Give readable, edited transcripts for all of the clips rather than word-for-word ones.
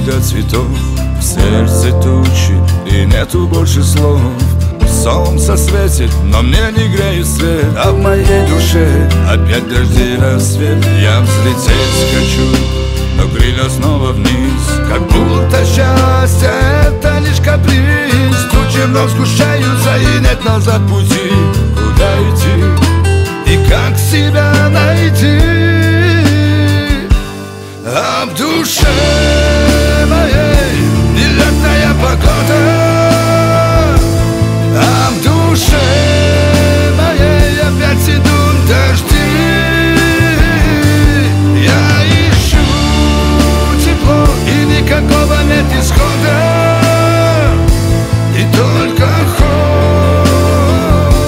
много цветов, в сердце тучи и нету больше слов. Солнце светит, но мне не греет свет, а в моей душе опять дожди рассвет. Я взлететь хочу, но крылья снова вниз, как будто счастье это лишь каприз. Тучи вновь сгущаются и нет назад пути. Куда идти и как себя найти? А в душе моей нелетная погода, а в душе моей опять идут дожди. Я ищу тепло и никакого нет исхода, и только холод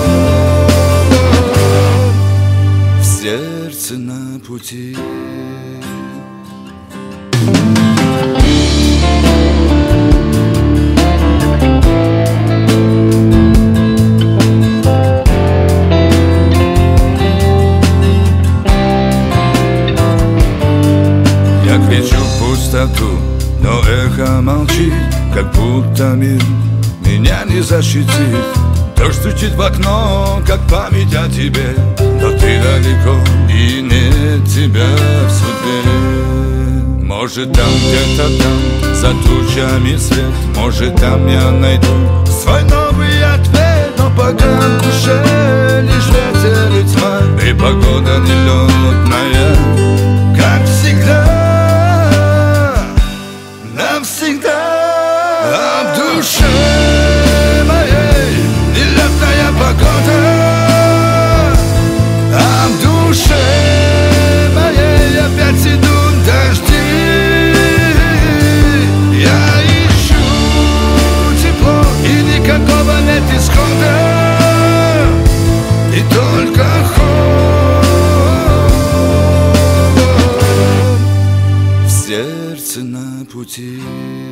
в сердце на пути. Я кричу в пустоту, но эхо молчит, как будто мир меня не защитит. Дождь стучит в окно, как память о тебе, но ты далеко и нет тебя в судьбе. Может там где-то там, за тучами свет, может там я найду свой новый ответ. Но пока в душе лишь ветер и тьма, и погода нелетная, как всегда, навсегда. А в душе моей нелетная погода, а в душе моей опять идут дожди. Я ищу тепло и никакого нет исхода, и только холод в сердце на пути.